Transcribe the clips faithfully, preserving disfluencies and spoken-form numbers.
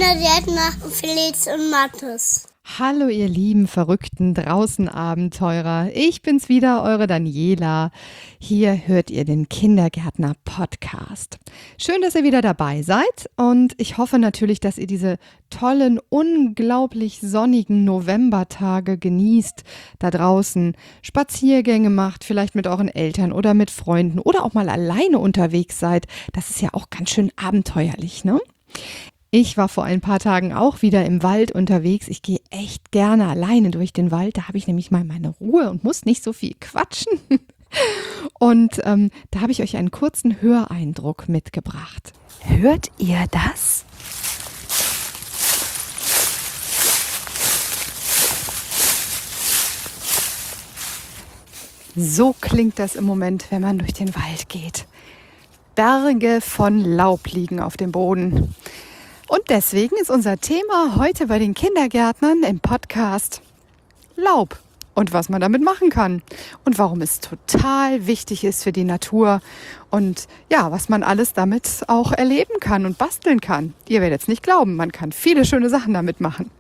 Kindergärtner Felix und Mathis. Hallo ihr lieben verrückten Draußenabenteurer, ich bin's wieder, eure Daniela. Hier hört ihr den Kindergärtner-Podcast. Schön, dass ihr wieder dabei seid und ich hoffe natürlich, dass ihr diese tollen, unglaublich sonnigen Novembertage genießt, da draußen Spaziergänge macht, vielleicht mit euren Eltern oder mit Freunden oder auch mal alleine unterwegs seid. Das ist ja auch ganz schön abenteuerlich, ne? Ich war vor ein paar Tagen auch wieder im Wald unterwegs. Ich gehe echt gerne alleine durch den Wald. Da habe ich nämlich mal meine Ruhe und muss nicht so viel quatschen. Und ähm, da habe ich euch einen kurzen Höreindruck mitgebracht. Hört ihr das? So klingt das im Moment, wenn man durch den Wald geht. Berge von Laub liegen auf dem Boden. Und deswegen ist unser Thema heute bei den Kindergärtnern im Podcast Laub und was man damit machen kann und warum es total wichtig ist für die Natur und ja, was man alles damit auch erleben kann und basteln kann. Ihr werdet es nicht glauben, man kann viele schöne Sachen damit machen.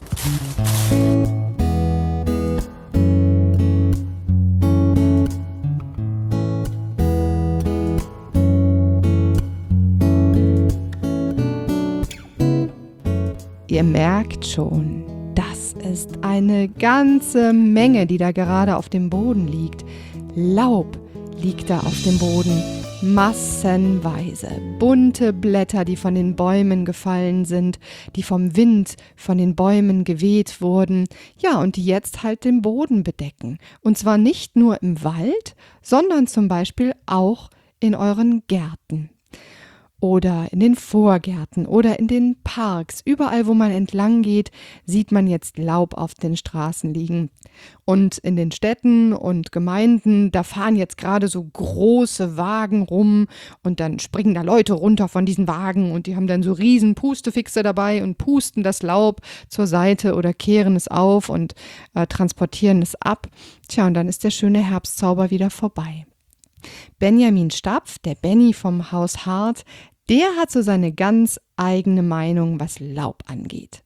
Ihr merkt schon, das ist eine ganze Menge, die da gerade auf dem Boden liegt. Laub liegt da auf dem Boden, massenweise. Bunte Blätter, die von den Bäumen gefallen sind, die vom Wind von den Bäumen geweht wurden. Ja, und die jetzt halt den Boden bedecken. Und zwar nicht nur im Wald, sondern zum Beispiel auch in euren Gärten. Oder in den Vorgärten oder in den Parks. Überall, wo man entlang geht, sieht man jetzt Laub auf den Straßen liegen. Und in den Städten und Gemeinden, da fahren jetzt gerade so große Wagen rum und dann springen da Leute runter von diesen Wagen und die haben dann so riesen Pustefixe dabei und pusten das Laub zur Seite oder kehren es auf und äh, transportieren es ab. Tja, und dann ist der schöne Herbstzauber wieder vorbei. Benjamin Stapf, der Benny vom Haus Hart, der hat so seine ganz eigene Meinung, was Laub angeht.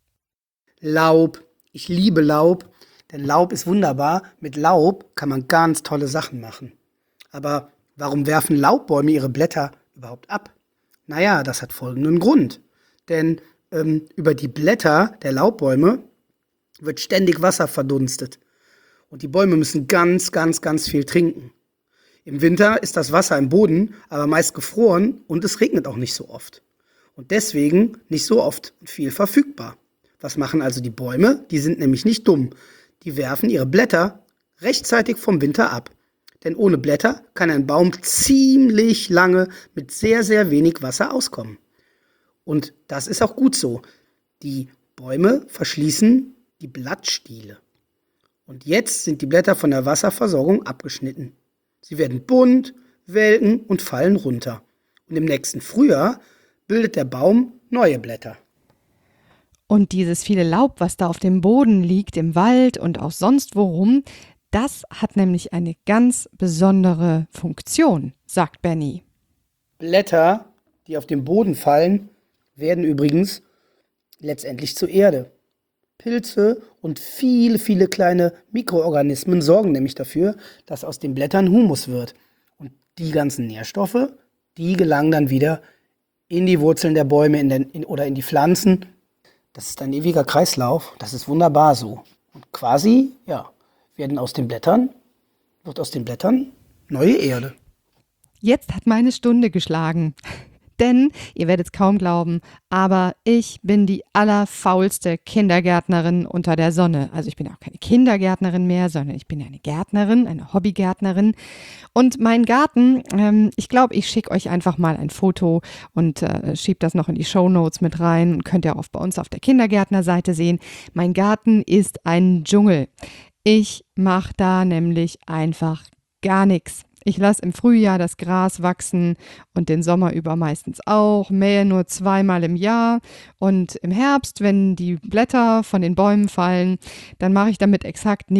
Laub, ich liebe Laub, denn Laub ist wunderbar. Mit Laub kann man ganz tolle Sachen machen. Aber warum werfen Laubbäume ihre Blätter überhaupt ab? Naja, das hat folgenden Grund. Denn ähm, über die Blätter der Laubbäume wird ständig Wasser verdunstet. Und die Bäume müssen ganz, ganz, ganz viel trinken. Im Winter ist das Wasser im Boden aber meist gefroren und es regnet auch nicht so oft. Und deswegen nicht so oft und viel verfügbar. Was machen also die Bäume? Die sind nämlich nicht dumm. Die werfen ihre Blätter rechtzeitig vom Winter ab. Denn ohne Blätter kann ein Baum ziemlich lange mit sehr, sehr wenig Wasser auskommen. Und das ist auch gut so. Die Bäume verschließen die Blattstiele. Und jetzt sind die Blätter von der Wasserversorgung abgeschnitten. Sie werden bunt, welken und fallen runter. Und im nächsten Frühjahr bildet der Baum neue Blätter. Und dieses viele Laub, was da auf dem Boden liegt, im Wald und auch sonst worum, das hat nämlich eine ganz besondere Funktion, sagt Benny. Blätter, die auf den Boden fallen, werden übrigens letztendlich zur Erde. Pilze und viele, viele kleine Mikroorganismen sorgen nämlich dafür, dass aus den Blättern Humus wird. Und die ganzen Nährstoffe, die gelangen dann wieder in die Wurzeln der Bäume in den, in, oder in die Pflanzen. Das ist ein ewiger Kreislauf, das ist wunderbar so. Und quasi, ja, werden aus den Blättern, wird aus den Blättern neue Erde. Jetzt hat meine Stunde geschlagen. Denn, ihr werdet es kaum glauben, aber ich bin die allerfaulste Kindergärtnerin unter der Sonne. Also ich bin auch keine Kindergärtnerin mehr, sondern ich bin eine Gärtnerin, eine Hobbygärtnerin. Und mein Garten, ähm, ich glaube, ich schicke euch einfach mal ein Foto und äh, schiebe das noch in die Shownotes mit rein. Und könnt ihr auch bei uns auf der Kindergärtnerseite sehen. Mein Garten ist ein Dschungel. Ich mache da nämlich einfach gar nichts. Ich lasse im Frühjahr das Gras wachsen und den Sommer über meistens auch, mähe nur zweimal im Jahr und im Herbst, wenn die Blätter von den Bäumen fallen, dann mache ich damit exakt nichts.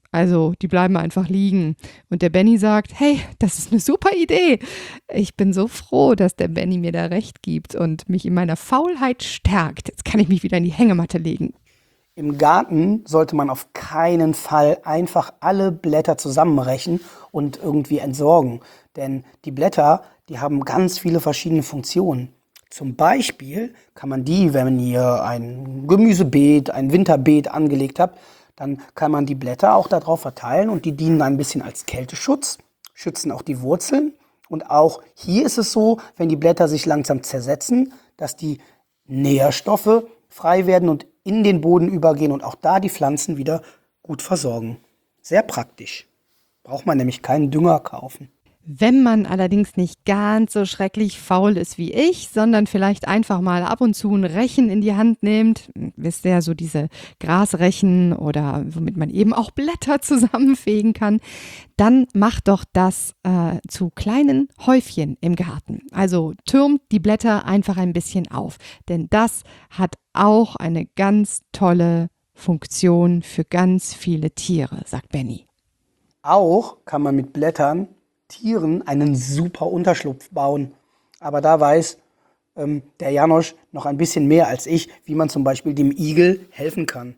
Also die bleiben einfach liegen. Und der Benny sagt, hey, das ist eine super Idee. Ich bin so froh, dass der Benny mir da recht gibt und mich in meiner Faulheit stärkt. Jetzt kann ich mich wieder in die Hängematte legen. Im Garten sollte man auf keinen Fall einfach alle Blätter zusammenrechen und irgendwie entsorgen. Denn die Blätter, die haben ganz viele verschiedene Funktionen. Zum Beispiel kann man die, wenn ihr ein Gemüsebeet, ein Winterbeet angelegt habt, dann kann man die Blätter auch darauf verteilen und die dienen ein bisschen als Kälteschutz, schützen auch die Wurzeln. Und auch hier ist es so, wenn die Blätter sich langsam zersetzen, dass die Nährstoffe frei werden und in den Boden übergehen und auch da die Pflanzen wieder gut versorgen. Sehr praktisch. Braucht man nämlich keinen Dünger kaufen. Wenn man allerdings nicht ganz so schrecklich faul ist wie ich, sondern vielleicht einfach mal ab und zu ein Rechen in die Hand nimmt, wisst ihr ja, so diese Grasrechen oder womit man eben auch Blätter zusammenfegen kann, dann macht doch das äh, zu kleinen Häufchen im Garten. Also türmt die Blätter einfach ein bisschen auf, denn das hat auch eine ganz tolle Funktion für ganz viele Tiere, sagt Benny. Auch kann man mit Blättern Tieren einen super Unterschlupf bauen. Aber da weiß ähm, der Janosch noch ein bisschen mehr als ich, wie man zum Beispiel dem Igel helfen kann.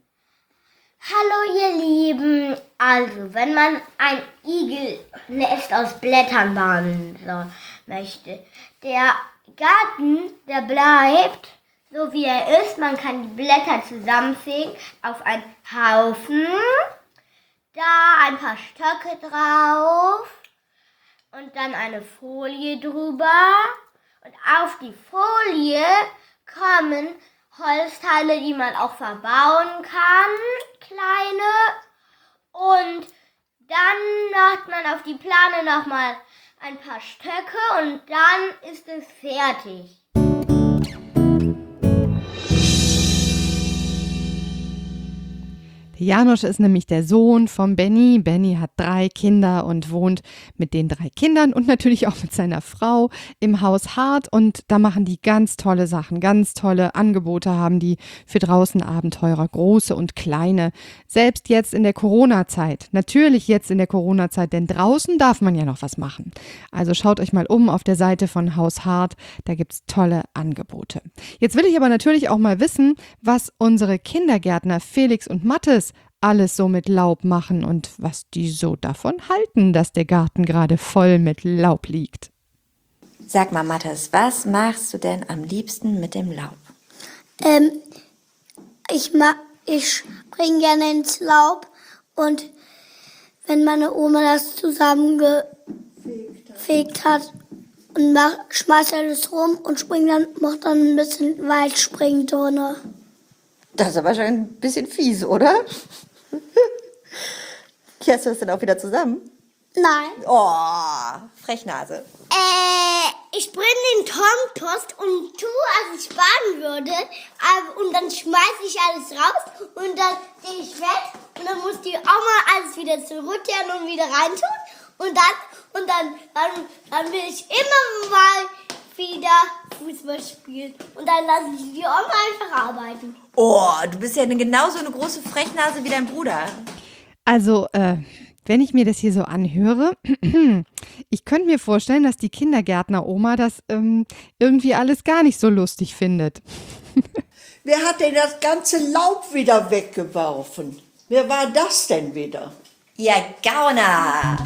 Hallo ihr Lieben, also wenn man ein Igelnest aus Blättern bauen so möchte, der Garten, der bleibt so wie er ist, man kann die Blätter zusammenfegen auf einen Haufen, da ein paar Stöcke drauf und dann eine Folie drüber und auf die Folie kommen Holzteile, die man auch verbauen kann, kleine, und dann macht man auf die Plane nochmal ein paar Stöcke und dann ist es fertig. Janosch ist nämlich der Sohn von Benny. Benny hat drei Kinder und wohnt mit den drei Kindern und natürlich auch mit seiner Frau im Haus Hart. Und da machen die ganz tolle Sachen, ganz tolle Angebote haben die für draußen Abenteurer, große und kleine. Selbst jetzt in der Corona-Zeit, natürlich jetzt in der Corona-Zeit, denn draußen darf man ja noch was machen. Also schaut euch mal um auf der Seite von Haus Hart, da gibt's tolle Angebote. Jetzt will ich aber natürlich auch mal wissen, was unsere Kindergärtner Felix und Mathis alles so mit Laub machen und was die so davon halten, dass der Garten gerade voll mit Laub liegt. Sag mal, Mathis, was machst du denn am liebsten mit dem Laub? Ähm, ich mag, ich springe gerne ins Laub und wenn meine Oma das zusammengefegt hat und mach, schmeißt alles rum und springt dann, macht dann ein bisschen Weitspringen drinne. Das ist aber schon ein bisschen fies, oder? Kehrst du das denn auch wieder zusammen? Nein. Oh, Frechnase. Äh, ich bringe den Kompost und tue, als ich baden würde. Aber, und dann schmeiße ich alles raus und dann gehe ich weg. Und dann muss die Oma alles wieder zurückkehren und wieder reintun. Und dann, und dann, dann, dann will ich immer mal wieder Fußball spielen. Und dann lasse ich die Oma einfach arbeiten. Oh, du bist ja eine, genauso eine große Frechnase wie dein Bruder. Also, äh, wenn ich mir das hier so anhöre, ich könnte mir vorstellen, dass die Kindergärtner-Oma das ähm, irgendwie alles gar nicht so lustig findet. Wer hat denn das ganze Laub wieder weggeworfen? Wer war das denn wieder? Ihr Gauner!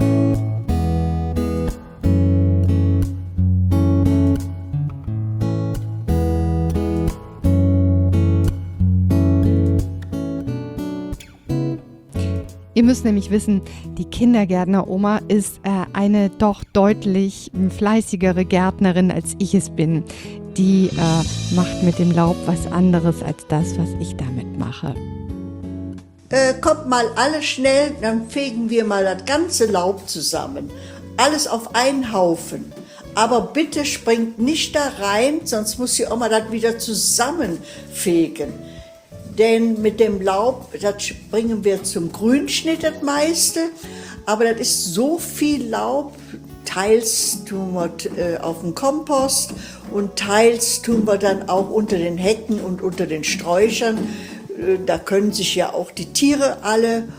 Ihr müsst nämlich wissen, die Kindergärtner-Oma ist äh, eine doch deutlich fleißigere Gärtnerin, als ich es bin. Die äh, macht mit dem Laub was anderes als das, was ich damit mache. Äh, kommt mal alle schnell, dann fegen wir mal das ganze Laub zusammen. Alles auf einen Haufen. Aber bitte springt nicht da rein, sonst muss die Oma das wieder zusammenfegen. Denn mit dem Laub, das bringen wir zum Grünschnitt das meiste, aber das ist so viel Laub, teils tun wir äh, auf den Kompost und teils tun wir dann auch unter den Hecken und unter den Sträuchern. Äh, da können sich ja auch die Tiere alle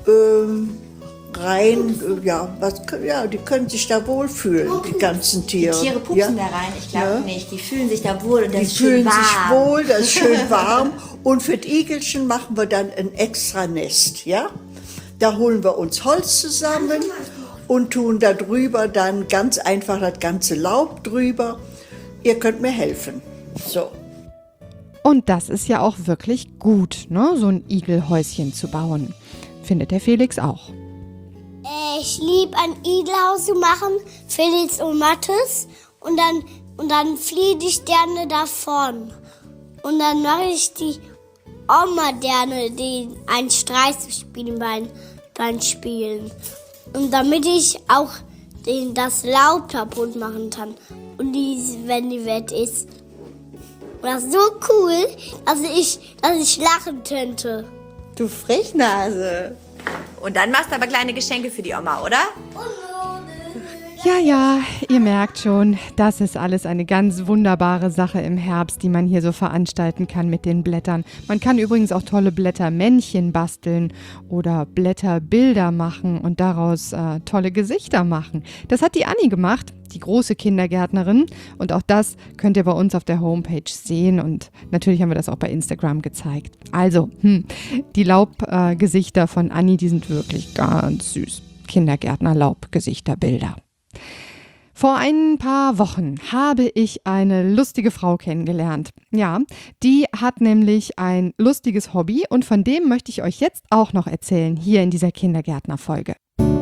ähm, rein, äh, ja, was, ja, die können sich da wohlfühlen, die ganzen Tiere. Die Tiere pupsen ja? da rein, ich glaube Ja. nicht. Die fühlen sich da wohl und das Die ist schön fühlen warm. sich wohl, das ist schön warm. Und für die Igelchen machen wir dann ein extra Nest, ja? Da holen wir uns Holz zusammen und tun da drüber dann ganz einfach das ganze Laub drüber. Ihr könnt mir helfen. So. Und das ist ja auch wirklich gut, ne? So ein Igelhäuschen zu bauen. Findet der Felix auch. Äh, Ich liebe ein Igelhaus zu machen, Felix und Mathis. Und dann, und dann fliege ich gerne davon. Und dann mache ich die Oma gerne den, einen Streich zu spielen beim, beim Spielen. Und damit ich auch den, das Laub kaputt machen kann. Und die, wenn die Welt ist. Und das ist so cool, dass ich, dass ich lachen könnte. Du Frechnase. Und dann machst du aber kleine Geschenke für die Oma, oder? Ja, ja, ihr merkt schon, das ist alles eine ganz wunderbare Sache im Herbst, die man hier so veranstalten kann mit den Blättern. Man kann übrigens auch tolle Blättermännchen basteln oder Blätterbilder machen und daraus äh, tolle Gesichter machen. Das hat die Anni gemacht, die große Kindergärtnerin. Und auch das könnt ihr bei uns auf der Homepage sehen. Und natürlich haben wir das auch bei Instagram gezeigt. Also, hm, die Laubgesichter äh, von Anni, die sind wirklich ganz süß. Kindergärtner-Laubgesichterbilder. Vor ein paar Wochen habe ich eine lustige Frau kennengelernt. Ja, die hat nämlich ein lustiges Hobby und von dem möchte ich euch jetzt auch noch erzählen, hier in dieser Kindergärtner-Folge.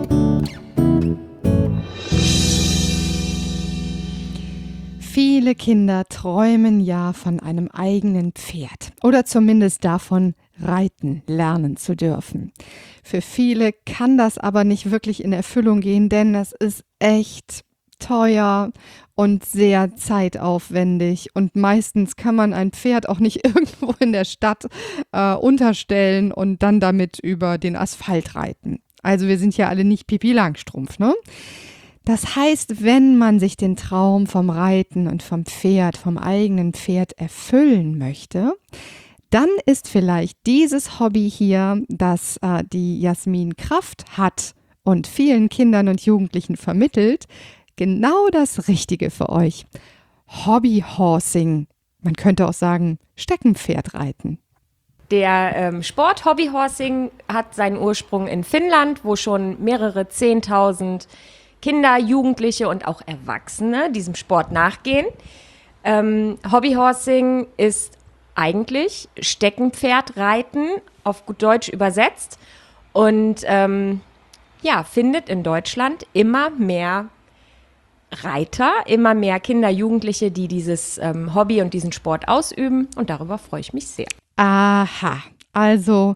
Viele Kinder träumen ja von einem eigenen Pferd oder zumindest davon, reiten lernen zu dürfen. Für viele kann das aber nicht wirklich in Erfüllung gehen, denn das ist echt teuer und sehr zeitaufwendig und meistens kann man ein Pferd auch nicht irgendwo in der Stadt äh, unterstellen und dann damit über den Asphalt reiten. Also wir sind ja alle nicht Pipi Langstrumpf, ne? Das heißt, wenn man sich den Traum vom Reiten und vom Pferd, vom eigenen Pferd erfüllen möchte, dann ist vielleicht dieses Hobby hier, das äh, die Jasmin Kraft hat und vielen Kindern und Jugendlichen vermittelt, genau das Richtige für euch. Hobbyhorsing, man könnte auch sagen Steckenpferdreiten. Der ähm, Sport Hobbyhorsing hat seinen Ursprung in Finnland, wo schon mehrere Zehntausend Kinder, Jugendliche und auch Erwachsene diesem Sport nachgehen. Ähm, Hobbyhorsing ist eigentlich Steckenpferdreiten, auf gut Deutsch übersetzt, und ähm, ja, findet in Deutschland immer mehr Reiter, immer mehr Kinder, Jugendliche, die dieses ähm, Hobby und diesen Sport ausüben, und darüber freue ich mich sehr. Aha, also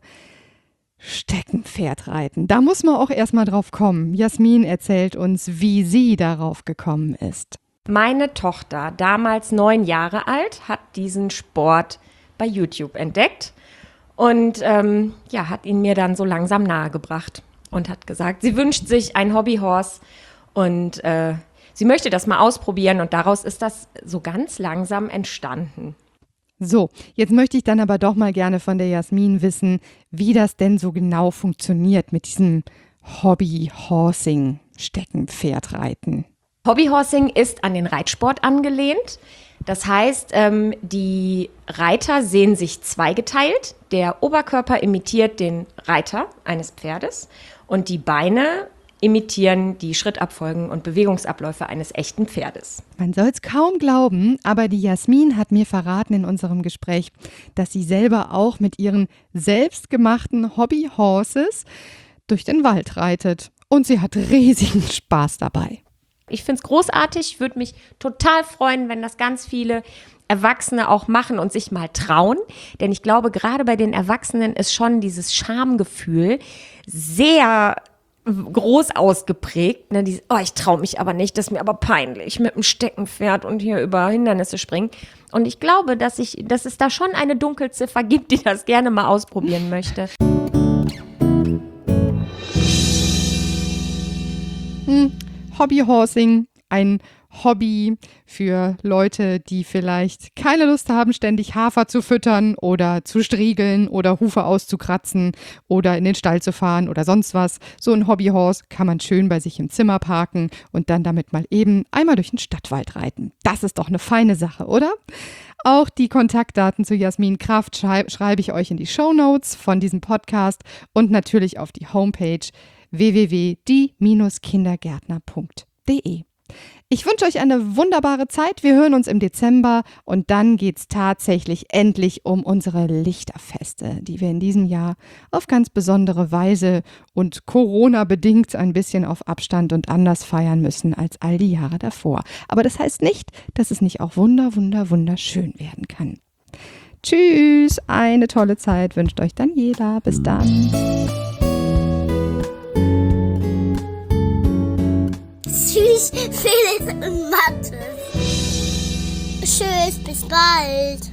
Steckenpferdreiten. Da muss man auch erstmal drauf kommen. Jasmin erzählt uns, wie sie darauf gekommen ist. Meine Tochter, damals neun Jahre alt, hat diesen Sport bei YouTube entdeckt und ähm, ja, hat ihn mir dann so langsam nahegebracht und hat gesagt, sie wünscht sich ein Hobbyhorse und äh, sie möchte das mal ausprobieren, und daraus ist das so ganz langsam entstanden. So, jetzt möchte ich dann aber doch mal gerne von der Jasmin wissen, wie das denn so genau funktioniert mit diesem Hobbyhorsing, Steckenpferdreiten. Hobbyhorsing ist an den Reitsport angelehnt. Das heißt, ähm, die Reiter sehen sich zweigeteilt. Der Oberkörper imitiert den Reiter eines Pferdes und die Beine imitieren die Schrittabfolgen und Bewegungsabläufe eines echten Pferdes. Man soll es kaum glauben, aber die Jasmin hat mir verraten in unserem Gespräch, dass sie selber auch mit ihren selbstgemachten Hobbyhorses durch den Wald reitet. Und sie hat riesigen Spaß dabei. Ich finde es großartig, würde mich total freuen, wenn das ganz viele Erwachsene auch machen und sich mal trauen. Denn ich glaube, gerade bei den Erwachsenen ist schon dieses Schamgefühl sehr groß ausgeprägt. Ne? Dieses, oh, ich traue mich aber nicht, das ist mir aber peinlich, mit dem Steckenpferd und hier über Hindernisse springen. Und ich glaube, dass, ich, dass es da schon eine Dunkelziffer gibt, die das gerne mal ausprobieren möchte. Hm. Hobbyhorsing, ein Hobby für Leute, die vielleicht keine Lust haben, ständig Hafer zu füttern oder zu striegeln oder Hufe auszukratzen oder in den Stall zu fahren oder sonst was. So ein Hobbyhorse kann man schön bei sich im Zimmer parken und dann damit mal eben einmal durch den Stadtwald reiten. Das ist doch eine feine Sache, oder? Auch die Kontaktdaten zu Jasmin Kraft schrei- schreibe ich euch in die Shownotes von diesem Podcast und natürlich auf die Homepage w w w punkt die kindergärtner punkt d e. Ich wünsche euch eine wunderbare Zeit. Wir hören uns im Dezember und dann geht es tatsächlich endlich um unsere Lichterfeste, die wir in diesem Jahr auf ganz besondere Weise und Corona-bedingt ein bisschen auf Abstand und anders feiern müssen als all die Jahre davor. Aber das heißt nicht, dass es nicht auch wunder, wunder, wunderschön werden kann. Tschüss, eine tolle Zeit wünscht euch Daniela. Bis dann. Tschüss, Felix und Mathe. Tschüss, bis bald.